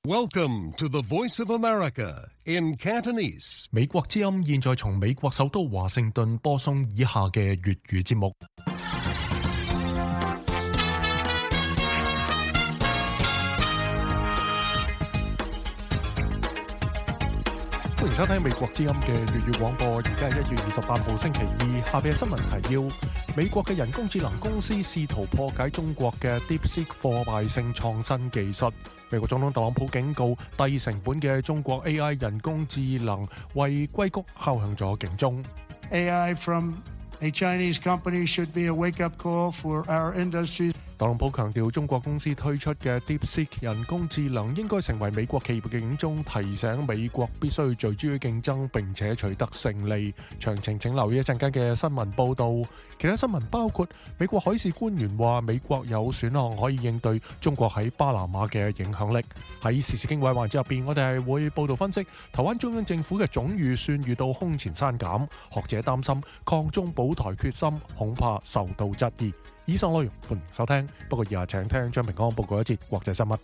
Welcome to the Voice of America in Cantonese. 美國之音現在從美國首都華盛頓播送以下嘅粵語節目。歡迎收聽美國之音嘅粵語廣播，而家係1月28號星期二，下邊嘅新聞提要。美國嘅人工智能公司試圖破解中國嘅 DeepSeek 貨幣性創新技術。美國總統特朗普警告，低成本嘅中國 AI 人工智能為硅谷敲響咗警鐘。 AI from a Chinese company should be a wake-up call for our industries. 特朗普強調，中國公司推出嘅 DeepSeek 人工智能應該成為美國企業嘅警鐘，提醒美國必須聚焦於競爭並且取得勝利。詳情請留意一陣間嘅新聞報導。其他新聞包括美國海事官員話，美國有選項可以應對中國喺巴拿馬嘅影響力。喺時事經緯環節入邊，我哋係會報導分析台灣中央政府嘅總預算遇到空前刪減，學者擔心抗中保台決心恐怕受到質疑。以上內容歡迎收聽，不過以下請聽張平安報告一節國際新聞。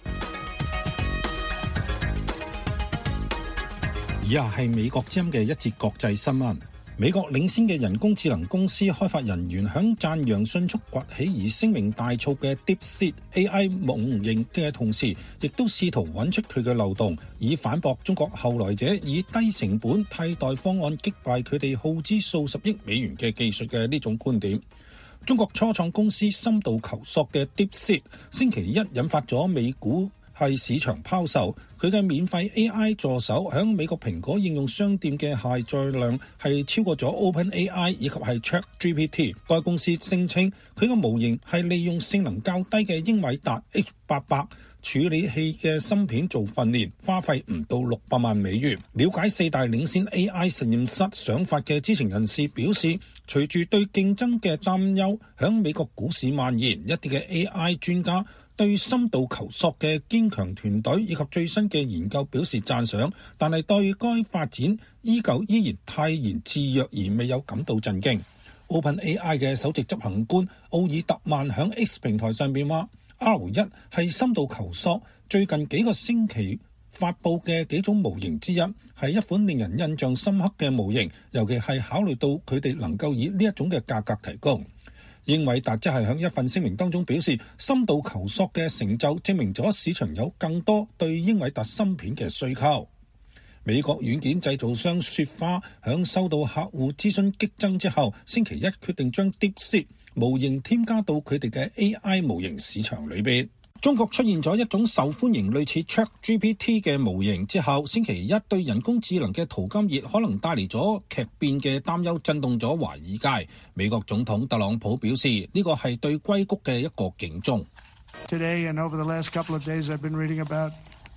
以下係美國之音嘅一節國際新聞。美國領先嘅人工智能公司開發人員響讚揚迅速崛起而聲名大噪嘅 DeepSeek AI 模型嘅同時，亦都試圖揾出佢嘅漏洞，以反駁中國後來者以低成本替代方案擊敗佢哋耗資數十億美元嘅技術嘅呢種觀點。中國初創公司深度求索嘅 DeepSeek 星期一引發咗美股係市場拋售，佢嘅免費 AI 助手響美國蘋果應用商店嘅下載量係超過咗 OpenAI 以及係 ChatGPT。該公司聲稱佢嘅模型係利用性能較低嘅英偉達 H800處理器嘅芯片做訓練，花費唔到600萬美元。了解四大領先 AI 實驗室想法嘅知情人士表示，隨住對競爭嘅擔憂響美國股市蔓延，一啲嘅 AI 專家對深度求索嘅堅強團隊以及最新嘅研究表示讚賞，但係對該發展依然泰然自若而未有感到震驚。OpenAI 嘅首席執行官奧爾特曼響 X 平台上邊話，R1 係深度求索最近幾個星期發佈嘅幾種模型之一，係一款令人印象深刻嘅模型，尤其係考慮到佢哋能夠以呢一種嘅價格提供。英偉達則係喺一份聲明當中表示，深度求索嘅成就證明咗市場有更多對英偉達芯片嘅需求。美國軟件製造商雪花響收到客戶諮詢激增之後，星期一決定將 DeepSeek 模型添加到佢哋嘅 AI 模型市場裏邊。中國出現咗一種受歡迎類似 ChatGPT 嘅模型之後，星期一對人工智能嘅淘金熱可能帶嚟咗劇變嘅擔憂，震動咗華爾街。美國總統特朗普表示，呢個係對硅谷嘅一個警鐘。 Today and over the last couple of days, I've been reading about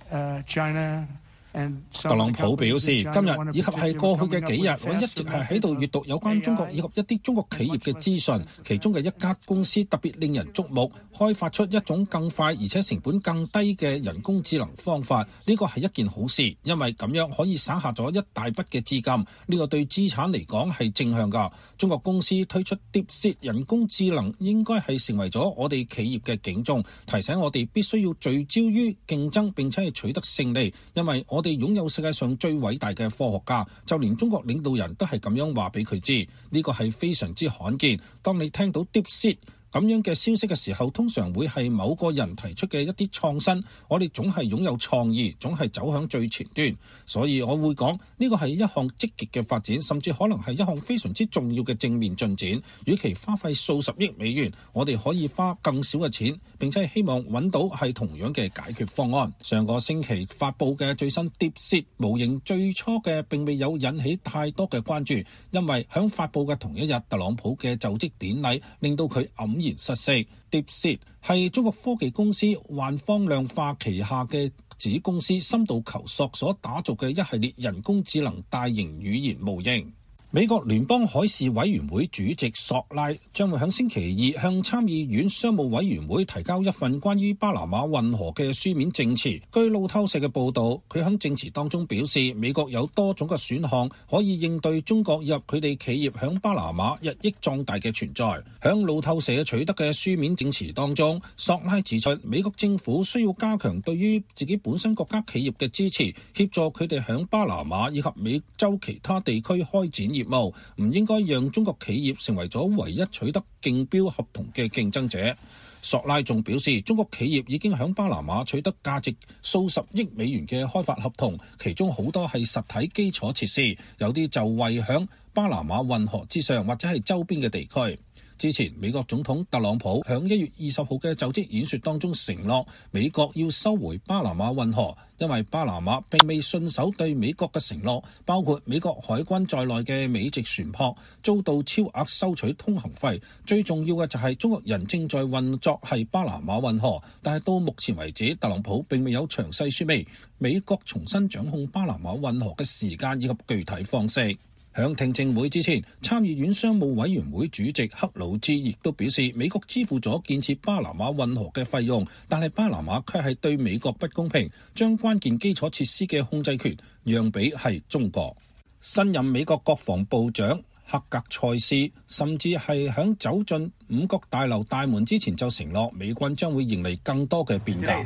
China. 特朗普表示，今日以及係過去嘅幾日，我一直係喺度閱讀有關中國以及一啲中國企業嘅資訊，其中嘅一家公司特別令人矚目，開發出一種更快而且成本更低嘅人工智能方法。呢個係一件好事，因為咁樣可以省下咗一大筆嘅資金，呢個對資產嚟講係正向㗎。中國公司推出 DeepSeek 人工智能應該係成為咗我哋企業嘅警鐘，提醒我哋必須要聚焦於競爭並且係取得勝利，因為我哋擁有世界上最偉大嘅科學家，就連中國領導人都係咁樣話俾佢知，呢個係非常之罕見。當你聽到 DeepSeek 咁樣嘅消息嘅時候，通常會係某個人提出嘅一啲創新，我哋總係擁有創意，總係走向最前端，所以我會講呢個係一項積極嘅發展，甚至可能係一項非常之重要嘅正面進展。與其花費數十億美元，我哋可以花更少嘅錢，並且係希望揾到係同樣嘅解決方案。上個星期發佈嘅最新 DeepSeek 模型最初嘅並未有引起太多嘅關注，因為響發佈嘅同一日，特朗普嘅就職典禮令到佢黯然失色。DeepSeek 係中國科技公司幻方量化旗下嘅子公司深度求索所打造嘅一系列人工智能大型語言模型。 美國聯邦海事委員會主席索拉將會喺星期二向參議院商務委員會提交一份關於巴拿馬運河嘅書面證詞。據路透社嘅報導，佢喺證詞當中表示，美國有多種嘅選項可以應對中國入佢哋企業響巴拿馬日益壯大嘅存在。響路透社取得嘅書面證詞當中，索拉指出，美國政府需要加強對於自己本身國家企業嘅支持，協助佢哋響巴拿馬以及美洲其他地區開展業務，唔應該讓中國企業成為咗唯一取得競標合同嘅競爭者。索拉仲表示，中國企業已經響巴拿馬取得價值數十億美元嘅開發合同，其中好多係實體基礎設施，有啲就位響巴拿馬運河之上或者係周邊嘅地區。之前美國總統特朗普響1月20號嘅就職演說當中承諾，美國要收回巴拿馬運河，因為巴拿馬並未信守對美國嘅承諾，包括美國海軍在內嘅美籍船舶遭到超額收取通行費。最重要嘅就係中國人正在運作係巴拿馬運河，但係到目前為止，特朗普並未有詳細說明美國重新掌控巴拿馬運河嘅時間以及具體方式。響聽證會之前，參議院商務委員會主席克魯茲亦都表示，美國支付咗建設巴拿馬運河嘅費用，但係巴拿馬卻係對美國不公平，將關鍵基礎設施嘅控制權讓俾係中國。新任美國國防部長克格塞斯甚至係響走進五角大樓大門之前就承諾，美軍將會迎嚟更多嘅變革。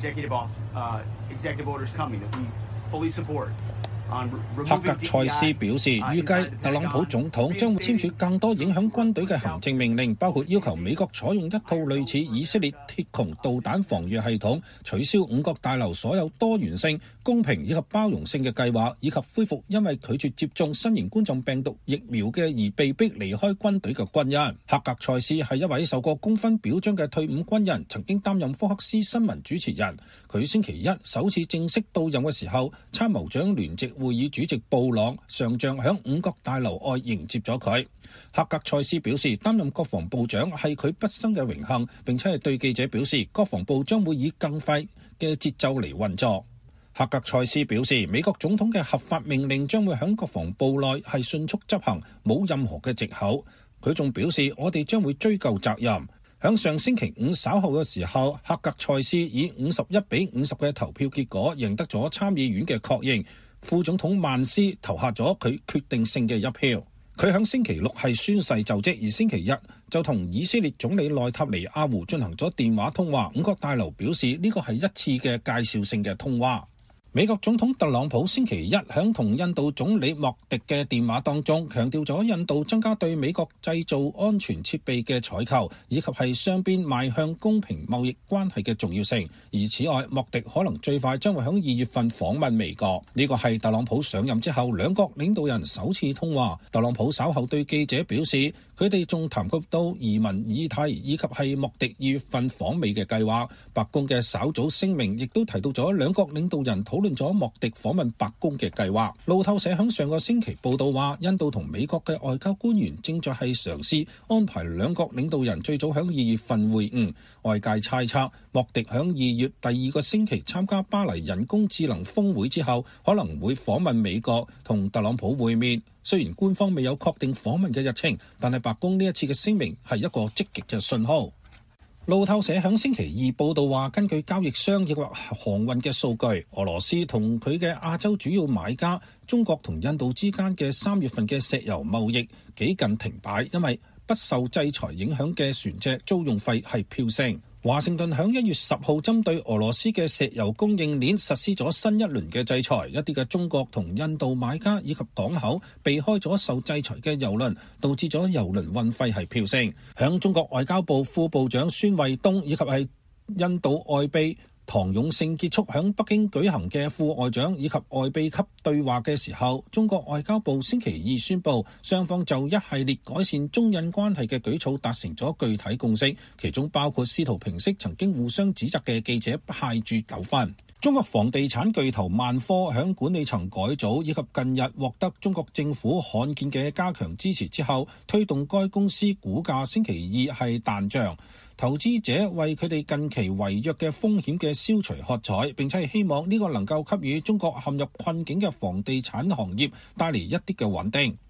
克格塞斯表示，預計特朗普總統將會簽署更多影響軍隊嘅行政命令，包括要求美國採用一套類似以色列鐵穹導彈防禦系統，取消五角大樓所有多元性、公平以及包容性嘅計劃，以及恢復因為拒絕接種新型冠狀病毒疫苗嘅而被迫離開軍隊嘅軍人。克格塞斯係一位受過功勳表彰嘅退伍軍人，曾經擔任福克斯新聞主持人。佢星期一首次正式到任嘅時候，參謀長聯席會議主席布朗上將響五角大樓外迎接咗佢。克格塞斯表示，擔任國防部長係佢畢生嘅榮幸，並且係對記者表示，國防部將會以更快嘅節奏嚟運作。克格塞斯表示，美國總統嘅合法命令將會響國防部內係迅速執行，冇任何嘅藉口。佢仲表示，我哋將會追究責任。響上星期五稍後嘅時候，克格塞斯以51-50嘅投票結果贏得咗參議院嘅確認。副總統曼斯投下咗佢決定性嘅一票。佢響星期六係宣誓就職，而星期一就同以色列總理內塔尼亞胡進行咗電話通話。五角大樓表示呢個係一次嘅介紹性嘅通話。美國總統特朗普星期一響同印度總理莫迪嘅電話當中，強調咗印度增加對美國製造安全設備嘅採購，以及係雙邊邁向公平貿易關係嘅重要性。而此外，莫迪可能最快將會響2月份訪問美國。呢個係特朗普上任之後兩國領導人首次通話。特朗普稍後對記者表示，佢哋仲談及到移民議題，以及係莫迪2月份訪美嘅計劃。白宮嘅稍早聲明亦都提到咗兩國領導人討論咗莫迪訪問白宮嘅計劃。路透社響上個星期報道話，印度同美國嘅外交官員正在係嘗試安排兩國領導人最早響2月份會晤。外界猜測，莫迪響2月第2個星期參加巴黎人工智能峰會之後，可能會訪問美國同特朗普會面。雖然官方未有確定訪問嘅日程，但係白宮呢一次嘅聲明係一個積極嘅信號。路透社響星期二報道話，根據交易商亦或航運嘅數據，俄羅斯同佢嘅亞洲主要買家中國同印度之間嘅3月份嘅石油貿易幾近停擺，因為不受制裁影響嘅船隻租用費係飆升。華盛頓響1月10號針對俄羅斯嘅石油供應鏈實施咗新一輪嘅制裁，一啲嘅中國同印度買家以及港口避開咗受制裁嘅郵輪，導致咗郵輪運費係飆升。響中國外交部副部長孫衛東以及係印度外秘唐勇勝結束響北京舉行嘅副外長以及外秘級對話嘅時候，中國外交部星期二宣布，雙方就一系列改善中印關係嘅舉措達成咗具體共識，其中包括試圖平息曾經互相指責嘅記者派駐糾紛。中國房地產巨頭萬科響管理層改組以及近日獲得中國政府罕見嘅加強支持之後，推動該公司股價星期二係彈漲。投資者為佢哋近期違約嘅風險嘅消除喝彩，並且係希望呢個能夠給予中國陷入困境嘅房地產行業帶嚟一啲嘅穩定。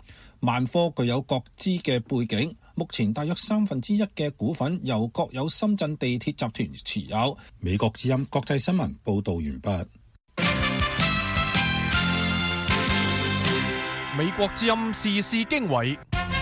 萬科具有國資嘅背景，目前大約1/3嘅股份由國有深圳地鐵集團持有。美國之音國際新聞報導完畢。 美國之音時事經緯。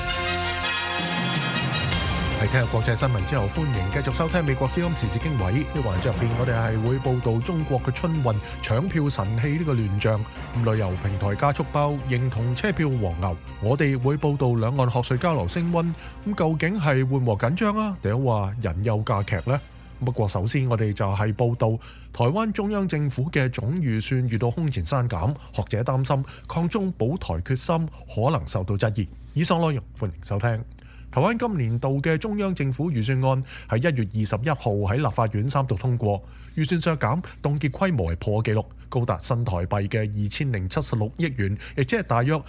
喺聽日國際新聞之後，歡迎繼續收聽美國之音時事經緯呢環節入邊，我哋係會報導中國嘅春運搶票神器呢個亂象，旅遊平台加速包認同車票黃牛。我哋會報導兩岸學術交流升溫，究竟係緩和緊張啊，定係話人憂加劇呢？不過首先我哋就係報導台灣中央政府嘅總預算遇到空前刪減，學者擔心抗中保台決心可能受到質疑。以上內容歡迎收聽。台灣今年度嘅中央政府預算案喺1月21號喺立法院3讀通過，預算削減凍結規模係破紀錄，高達新台幣嘅2076億元，亦即係大約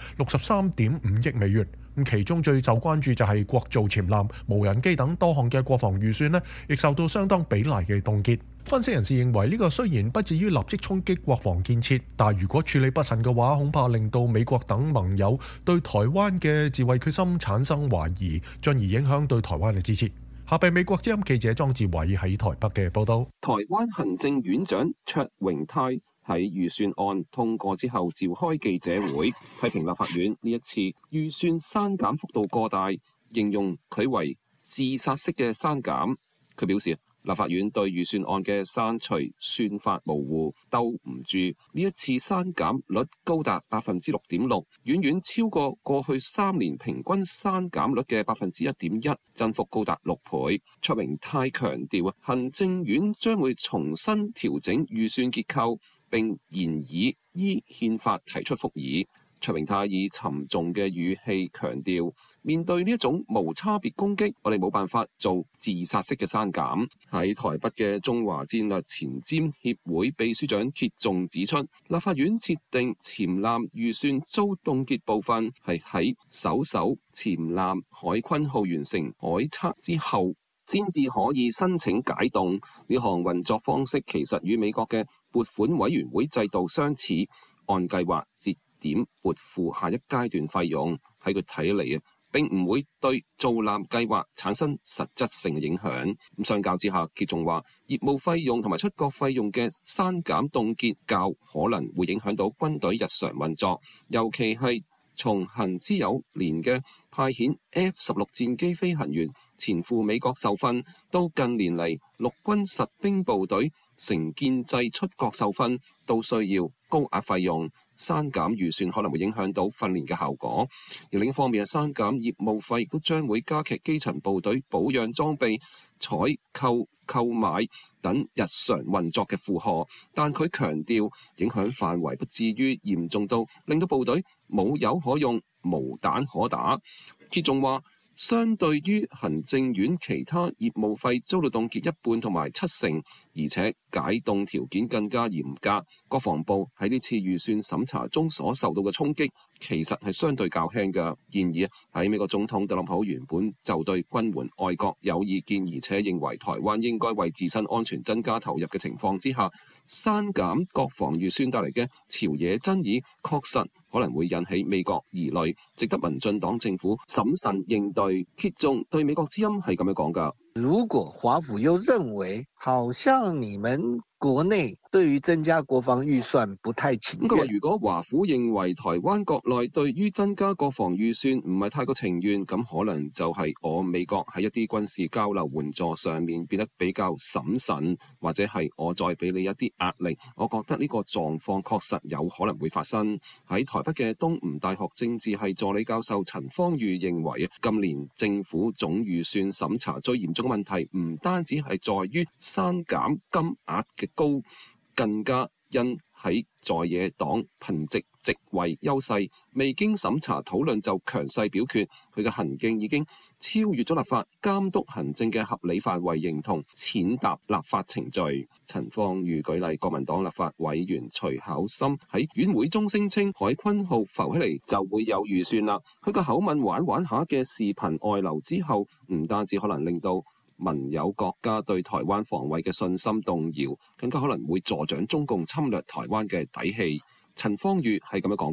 63.5億美元。咁其中最受關注就係國造潛艦、無人機等多項嘅國防預算呢，亦受到相當比例嘅凍結。分析人士認為呢個雖然不至於立即衝擊國防建設，但如果處理不慎嘅話，恐怕令到美國等盟友對台灣嘅自衛決心產生懷疑，進而影響對台灣嘅支持。下邊美國之音記者莊志偉喺台北嘅報道。 台灣行政院長卓榮泰喺預算案通過之後召開記者會，批評立法院呢一次預算刪減幅度過大，形容佢為自殺式嘅刪減。佢表示，立法院對預算案嘅刪除算法模糊，兜唔住。呢一次刪減率高達6.6%，遠遠超過過去3年平均刪減率嘅1.1%，增幅高達6倍。卓榮泰強調，行政院將會重新調整預算結構，並研議依憲法提出復議。卓榮泰以沉重嘅語氣強調，面對呢一種無差別攻擊，我哋冇辦法做自殺式嘅刪減。喺台北嘅中華戰略前瞻協會秘書長揭仲指出，立法院設定潛艦預算遭凍結部分係喺首艘潛艦海鯤號完成海測之後，先至可以申請解凍。呢項運作方式其實與美國嘅撥款委員會制度相似，按計劃節點撥付下一階段費用。喺佢睇嚟啊，並唔會對造艦計劃產生實質性嘅影響。咁相較之下，揭仲話業務費用同埋出國費用嘅刪減凍結較可能會影響到軍隊日常運作，尤其係從行之有年嘅派遣 F-16戰機飛行員前赴美國受訓，到近年嚟陸軍實兵部隊成建制出國受訓，都需要高額費用。刪減預算可能會影響到訓練嘅效果，而另一方面，刪減業務費亦都將會加劇基層部隊保養裝備、採購、購買等日常運作嘅負荷。但佢強調，影響範圍不至於嚴重到令到部隊冇油可用、無彈可打。揭仲話，相對於行政院其他業務費遭到凍結1半同埋70%，而且解凍條件更加嚴格。國防部喺呢次預算審查中所受到嘅衝擊，其實係相對較輕嘅。然而喺美國總統特朗普原本就對軍援愛國有意見，而且認為台灣應該為自身安全增加投入嘅情況之下，刪減國防預算帶嚟嘅朝野爭議，確實可能會引起美國疑慮，值得民進黨政府審慎應對。揭仲對美國之音係咁樣講㗎。 如果華府又認為好像你們國內對於增加國防預算不太情願， 佢話如果華府認為台灣國內對於增加國防預算唔係太過情願，咁可能就係我美國喺一啲軍事交流援助上面變得比較審慎，或者係我再俾你一啲壓力。我覺得呢個狀況確實有可能會發生。喺台北嘅東吳大學政治系助理教授陳芳裕認為，今年政府總預算審查最嚴重嘅問題唔單止係在於刪減金額嘅高，更加因喺在野黨憑藉席位優勢，未經審查討論就強勢表決，佢嘅行徑已經超越咗立法監督行政嘅合理範圍，認同踐踏立法程序。陳芳裕舉例，國民黨立法委員徐巧芯喺院會中聲稱海鯤號浮起嚟就會有預算啦。佢個口吻玩玩下嘅視頻外流之後，唔單止可能令到盟友國家對台灣防衛嘅信心動搖，更加可能會助長中共侵略台灣嘅底氣。陳芳裕係咁樣講㗎。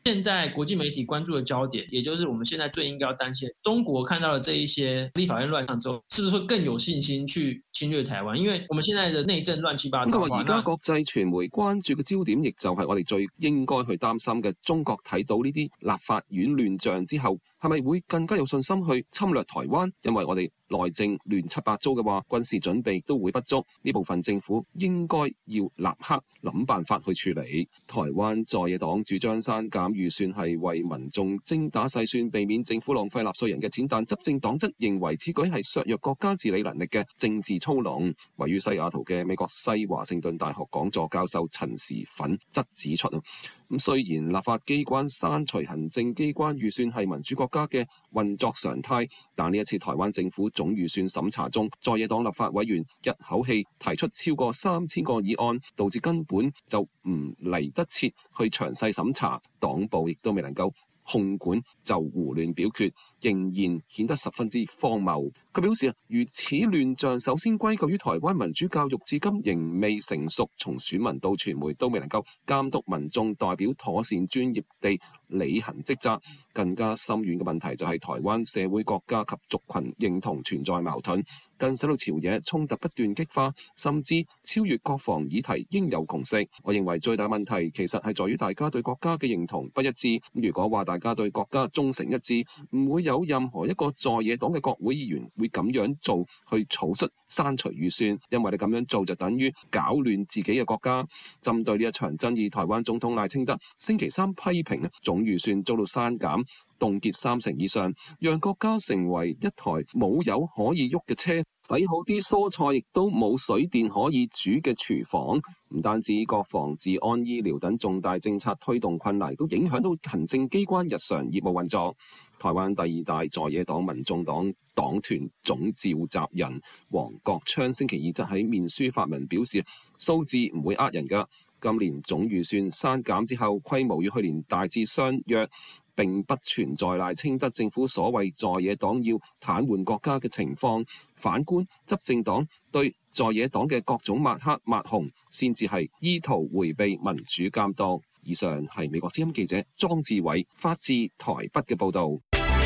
現在國際媒體關注的焦點，也就是我們現在最應該要擔心，中國看到了這一些立法院亂象之後，是不是會更有信心去侵略台灣？因為我們現在的內政亂七八糟。 佢話而家國際傳媒關注嘅焦點，亦就係我哋最應該去擔心嘅。中國睇到呢啲立法院亂象之後，係咪會更加有信心去侵略台灣？因為我哋內政亂七八糟嘅話，軍事準備都會不足。呢部分政府應該要立刻諗辦法去處理。台灣在野黨主張刪減預算係為民眾精打細算，避免政府浪費納稅人嘅錢，但執政黨則認為此舉係削弱國家治理能力嘅政治操弄。位於西雅圖嘅美國西華盛頓大學講座教授陳時奮則指出咁雖然立法機關刪除行政機關預算係民主國家嘅運作常態，但呢一次台灣政府總預算審查中，在野黨立法委員一口氣提出超過3000個議案，導致根本就唔嚟得切去詳細審查，黨部亦都未能夠控管就胡亂表決，仍然顯得十分之荒謬。佢表示如此亂象首先歸咎於台灣民主教育至今仍未成熟，從選民到傳媒都未能夠監督民眾代表妥善專業地履行職責。更加深遠嘅問題就係台灣社會國家及族群認同存在矛盾，更使到朝野衝突不斷激化，甚至超越國防議題應有共識。我認為最大問題其實係在於大家對國家嘅認同不一致。如果話大家對國家忠誠一致，唔會有任何一個在野黨嘅國會議員會咁樣做去草率刪除預算，因為你咁樣做就等於搞亂自己嘅國家。針對呢一場爭議，台灣總統賴清德星期三批評總預算遭到刪減，凍結30%以上，讓國家成為一台冇油可以喐嘅車，洗好啲蔬菜亦都冇水電可以煮嘅廚房。唔單止國防、治安、醫療等重大政策推動困難，都影響到行政機關日常業務運作。台灣第二大在野黨民眾黨黨團總召集人黃國昌星期二則喺面書發文表示，數字唔會呃人㗎。今年總預算刪減之後，規模與去年大致相若，並不存在賴清德政府所謂在野黨要癱瘓國家嘅情況。反觀執政黨對在野黨嘅各種抹黑抹紅，先至係意圖迴避民主監督。以上係美國之音記者莊志偉發自台北嘅報導。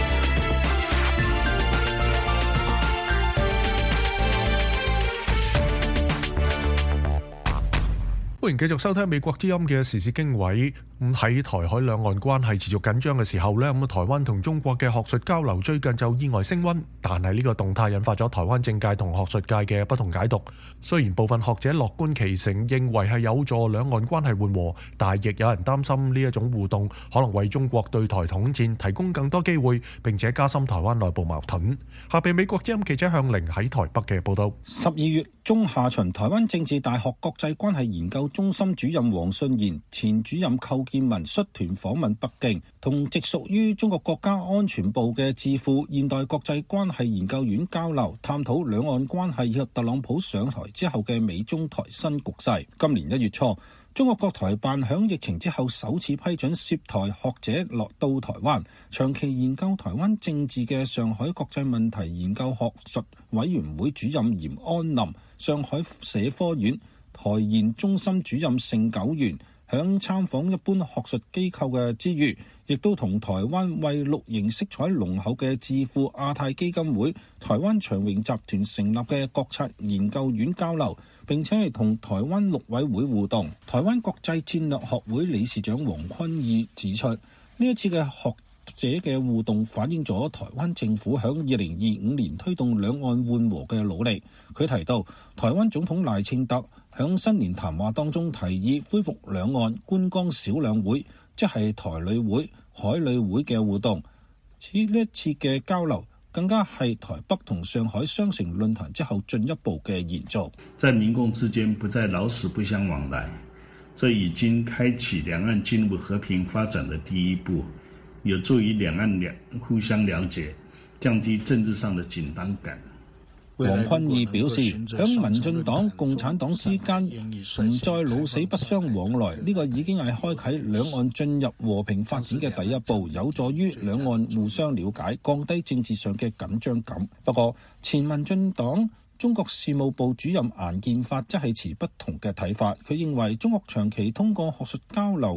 歡迎繼續收聽美國之音嘅時事經緯。喺台海兩岸關係持續緊張嘅時候呢，台灣同中國嘅學術交流最近就意外升溫，但係呢個動態引發咗台灣政界同學術界嘅不同解讀。雖然部分學者樂觀其成，認為係有助兩岸關係緩和，但係亦有人擔心呢一種互動可能為中國對台統戰提供更多機會，並且加深台灣內部矛盾。下邊美國之音記者向玲喺台北嘅報道。 12月中下旬，台灣政治大學國際關係研究中心主任黃信賢、前主任寇建文率團訪問北京，同直屬於中國國家安全部嘅智庫現代國際關係研究院交流，探討兩岸關係以及特朗普上台之後嘅美中台新局勢。今年1月初，中國國台辦響疫情之後首次批准涉台學者落到台灣，長期研究台灣政治嘅上海國際問題研究學術委員會主任嚴安林、上海社科院台研中心主任盛九元響參訪一般學術機構嘅之餘，亦都同台灣為綠營色彩濃厚嘅智庫亞太基金會、台灣長榮集團成立嘅國策研究院交流，並且係同台灣陸委會互動。台灣國際戰略學會理事長黃坤義指出，呢一次嘅學者嘅互動反映咗台灣政府響2025年推動兩岸緩和嘅努力。佢提到，台灣總統賴清德響新年談話當中提議恢復兩岸觀光小兩會，即係台旅會、海旅會嘅互動。呢一次嘅交流更加係台北同上海雙城論壇之後進一步嘅延續。 在民共之間不再老死不相往來，這已經開啟兩岸進入和平發展的第一步，有助於兩岸互相了解，降低政治上的緊張感。 黃坤義表示，響民進黨、共產黨之間唔再老死不相往來，呢個已經係開啟兩岸進入和平發展嘅第一步，有助於兩岸互相了解，降低政治上嘅緊張感。不過，前民進黨中國事務部主任顏建發則係持不同嘅睇法，佢認為中國長期通過學術交流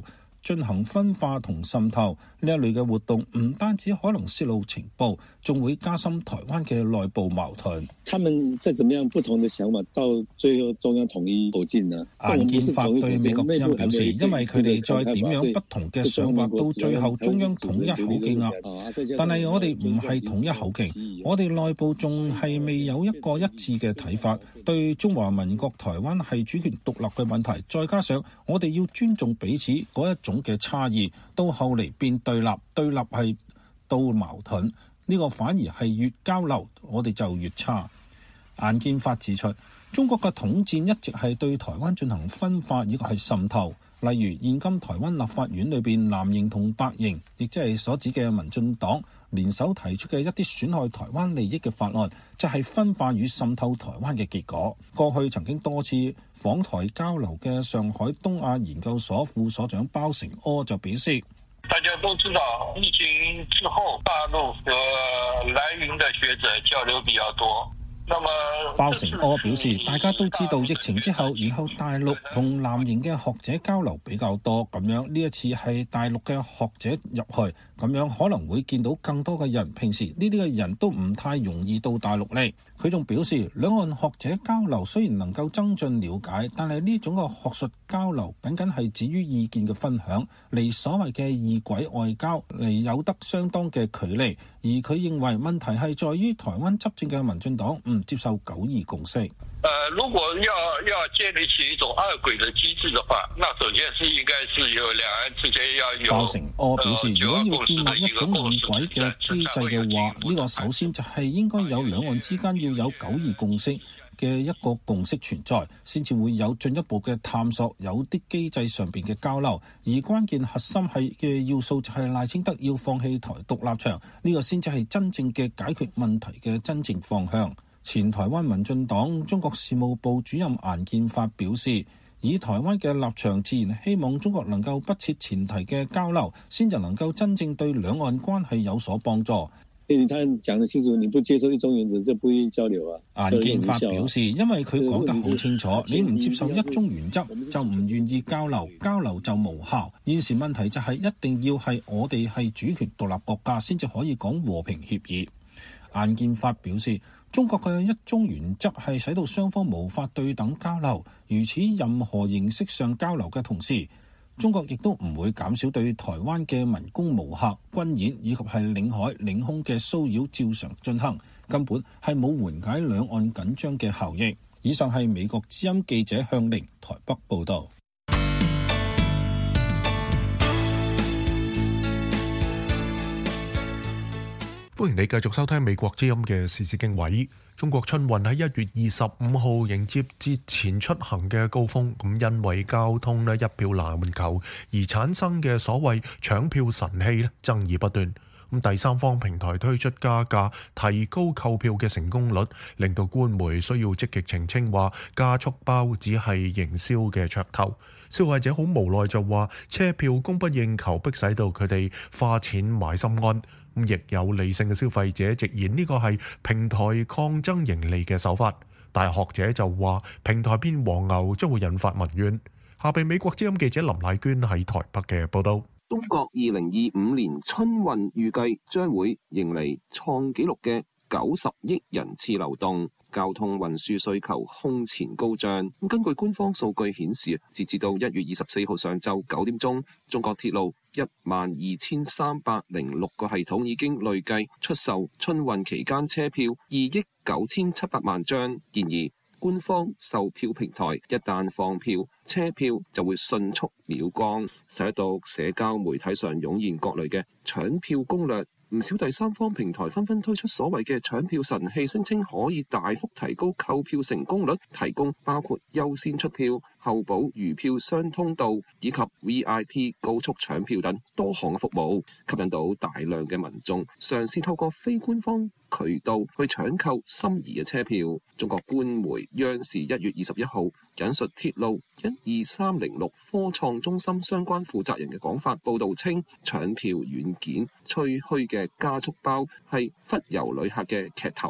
進行分化同滲透。呢一類嘅活動唔單止可能泄露情報，仲會加深台灣嘅內部矛盾。 他們再怎麼樣不同的想法，到最後中央統一口徑呢？ 顏建發對美國之音表示，因為佢哋再點樣不同嘅想法，到最後中央統一口徑啊。但係我哋唔係統一口徑，我哋內部仲係未有一個一致嘅睇法。對中華民國台灣係主權獨立嘅問題，再加上我哋要尊重彼此嗰一種嘅差異，到後嚟變對立，對立係到矛盾，呢個反而係越交流我哋就越差。顏建發指出，中國嘅統戰一直係對台灣進行分化，亦係滲透。例如現今台灣立法院裏邊藍營同白營，亦即係所指嘅民進黨聯手提出嘅一啲損害台灣利益嘅法案，就係分化與滲透台灣嘅結果。過去曾經多次訪台交流嘅上海東亞研究所副所長包成柯就表示， 大家都知道，疫情之後，大陸和藍營的學者交流比較多。 包成柯表示，大家都知道疫情之後，然後大陸同藍營嘅學者交流比較多，咁樣呢一次係大陸嘅學者入去，咁樣可能會見到更多嘅人。平時呢啲嘅人都唔太容易到大陸嚟。佢仲表示，兩岸學者交流雖然能夠增進了解，但係呢種嘅學術交流僅僅係止於意見嘅分享，離所謂嘅異軌外交離有得相當嘅距離。而佢認為問題係在於台灣執政嘅民進黨唔接受9·2共識。 如果要建立起一種二軌的機制的話，那首先是應該是有兩岸之間要有。包成柯表示，如果要建立一種異軌嘅機制嘅話，呢個首先就係應該有兩岸之間要有9·2共識嘅一個共識存在，先至會有進一步嘅探索，有啲機制上邊嘅交流。而關鍵核心係嘅要素就係賴清德要放棄台獨立場，呢個先至係真正嘅解決問題嘅真正方向。前台灣民進黨中國事務部主任顏建發表示，以台灣嘅立場，自然希望中國能夠不設前提嘅交流，先至能夠真正對兩岸關係有所幫助。 你睇講得清楚，你不接受一中原則就不願意交流啊。 顏建發表示，因為佢講得好清楚，你唔接受一中原則就唔願意交流，交流就無效。現時問題就係一定要係我哋係主權獨立國家先至可以講和平協議。顏建發表示，中國嘅一中原則係使到雙方無法對等交流，如此任何形式上交流嘅同時，中國亦都唔會減少對台灣嘅民工無嚇、軍演以及係領海領空嘅騷擾照常進行，根本係冇緩解兩岸緊張嘅效益。以上係美國之音記者向凌台北報導。 歡迎你繼續收聽美國之音嘅時事經緯。中國春運喺1月25號迎接節前出行嘅高峰，咁因為交通一票難求而產生嘅所謂搶票神器爭議不斷。咁第三方平台推出加價提高購票嘅成功率，令到官媒需要積極澄清話加速包只係營銷嘅噱頭。消費者好無奈就話車票供不應求，迫使到佢哋花錢買心安。亦有理性嘅消費者直言呢個係平台抗爭盈利嘅手法，但係學者就話平台變黃牛將會引發民怨。下邊美國之音記者林麗娟喺台北嘅報道。 中國2025年春運預計將會迎嚟創紀錄嘅90億人次流動，交通運輸需求空前高漲。根據官方數據顯示，截至到1月24號上晝9點鐘，中國鐵路12306個系統已經累計出售春運期間車票2億9700萬張。然而，官方售票平台一旦放票，車票就會迅速秒光，使到社交媒體上湧現各類嘅搶票攻略。唔少第三方平台紛紛推出所謂嘅搶票神器，聲稱可以大幅提高購票成功率，提供包括優先出票、候補餘票雙通道以及 VIP 高速搶票等多項嘅服務，吸引到大量嘅民眾嘗試透過非官方渠道去搶購心儀嘅車票。中國官媒央視1月21號引述鐵路12306科創中心相關負責人嘅講法，報道稱搶票軟件吹噓嘅加速包係忽悠旅客嘅劇頭。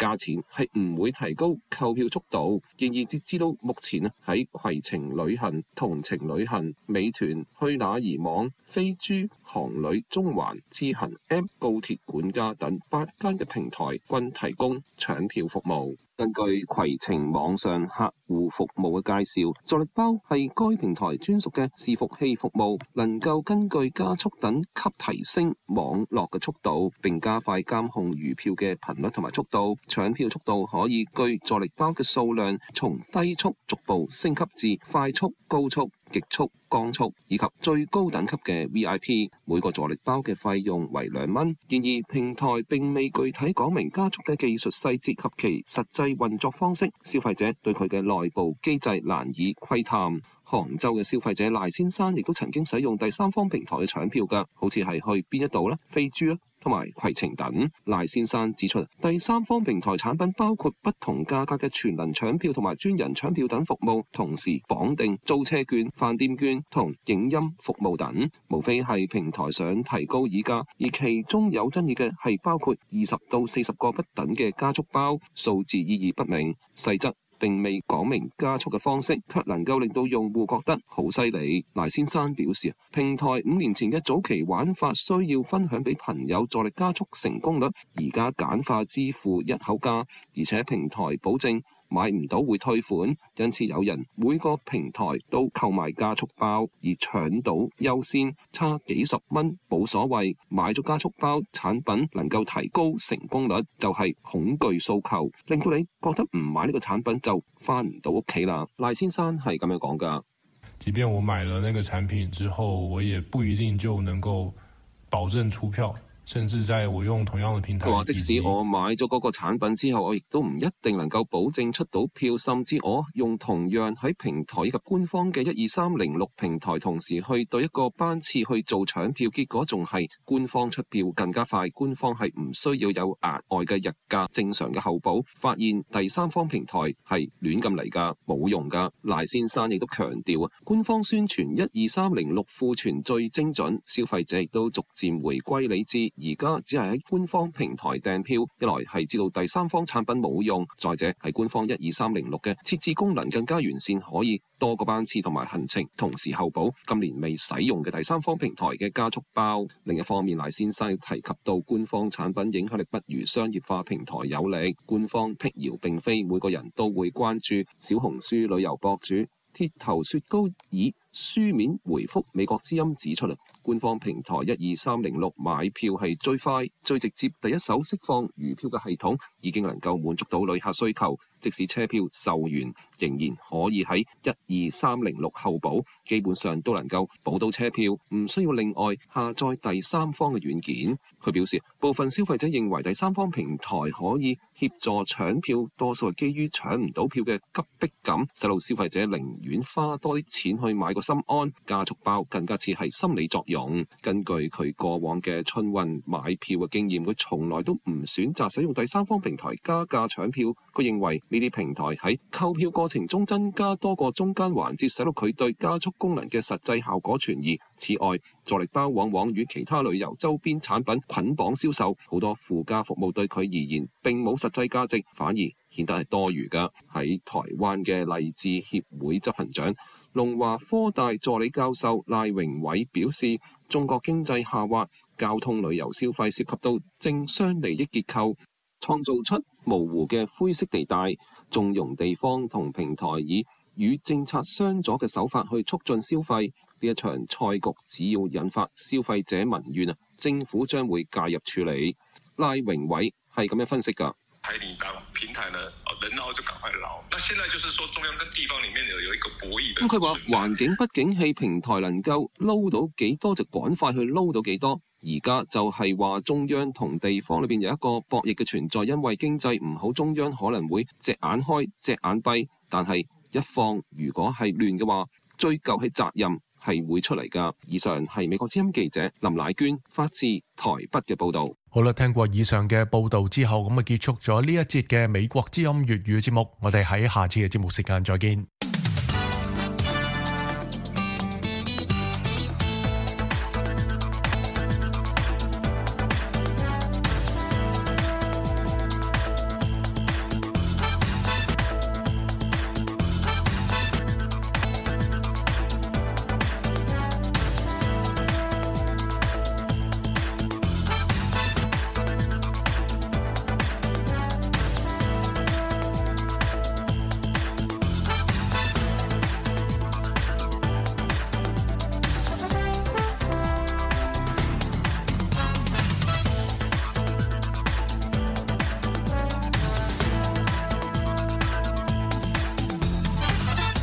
價錢係唔會提高購票速度。建議截至到目前喺攜程旅行、同程旅行、美團、去哪兒網、飛豬、航旅、中環、智行 M、高鐵管家等8間嘅平台均提供搶票服務。根據攜程網上客戶服務嘅介紹，助力包係該平台專屬嘅伺服器服務，能夠根據加速等級提升網絡嘅速度，並加快監控餘票嘅頻率同埋速度。搶票速度可以據助力包嘅數量，從低速逐步升級至快速、高速、極速、光速以及最高等級嘅 VIP。每個助力包嘅費用為2蚊。建議平台並未具體講明加速嘅技術細節及其實際運作方式，消費者對佢嘅內部機制難以窺探。杭州嘅消費者賴先生亦都曾經使用第三方平台嘅搶票㗎，好似係去邊一度呢？飛豬啦，同埋攜程等。賴先生指出，第三方平台產品包括不同價格嘅全能搶票同埋專人搶票等服務，同時綁定租車券、飯店券同影音服務等，無非係平台想提高議價，而其中有爭議嘅係包括20到40個不等嘅加速包，數字意義不明，細則並未講明加速嘅方式，卻能夠令到用戶覺得好犀利。賴先生表示，平台5年前嘅早期玩法需要分享俾朋友助力加速成功率，而家簡化支付一口價，而且平台保證買唔到會退款，因此有人每個平台都購買加速包，而搶到優先，差幾十蚊冇所謂。買咗加速包產品能夠提高成功率，就係恐懼訴求，令到你覺得唔買呢個產品就翻唔到屋企啦。賴先生係咁樣講㗎。 即便我買了那個產品之後，我也不一定就能夠保證出票。甚至在我用同樣的平台， 佢話即使我買咗嗰個產品之後，我亦都唔一定能夠保證出到票，甚至我用同樣喺平台以及官方嘅12306平台同時去對一個班次去做搶票，結果仲係官方出票更加快，官方係唔需要有額外嘅日價正常嘅後補，發現第三方平台係亂咁嚟㗎，冇用㗎。賴先生亦都強調官方宣傳12306庫存最精準，消費者亦都逐漸回歸理智。而家只係喺官方平台訂票，一來係知道第三方產品冇用，再者係官方12306嘅設置功能更加完善，可以多個班次同埋行程同時候補。今年未使用嘅第三方平台嘅加速包。另一方面，賴先生提及到官方產品影響力不如商業化平台有力，官方辟謠並非每個人都會關注。小紅書旅遊博主鐵頭雪糕以書面回覆美國之音指出啦，官方平台12306買票係最快、最直接、第一手釋放餘票嘅系統，已經能夠滿足到旅客需求。即使車票售完，仍然可以喺12306後補，基本上都能夠補到車票，唔需要另外下載第三方嘅軟件。佢表示，部分消費者認為第三方平台可以協助搶票，多數係基於搶唔到票嘅急迫感，使到消費者寧願花多啲錢去買個心安。加速包更加似係心理作用。根據佢過往嘅春運買票嘅經驗，佢從來都唔選擇使用第三方平台加價搶票。佢認為呢啲平台喺購票過程中增加多個中間環節，使到佢對加速功能嘅實際效果存疑。此外，助力包往往與其他旅遊周邊產品捆綁銷售，好多附加服務對佢而言並冇實際價值，反而顯得係多餘㗎。喺台灣嘅勵志協會執行長、龍華科大助理教授賴榮偉表示，中國經濟下滑，交通旅遊消費涉及到政商利益結構，創造出模糊嘅灰色地帶，縱容地方同平台以與政策相左嘅手法去促進消費。呢一場賽局只要引發消費者民怨啊，政府將會介入處理。賴榮偉係咁樣分析㗎。 你當平台呢，能撈就趕快撈。那現在就是說，中央跟地方裡面有一個博弈。 咁佢話環境不景氣，平台能夠撈到幾多就趕快去撈到幾多。而家就係話中央同地方裏邊有一個博弈嘅存在，因為經濟唔好，中央可能會隻眼開隻眼閉，但係一放如果係亂嘅話，追究係責任係會出嚟㗎。以上係美國之音記者林乃娟發自台北嘅報導。 好啦，聽過以上嘅報導之後，咁啊結束咗呢一節嘅美國之音粵語節目。我哋喺下次嘅節目時間再見。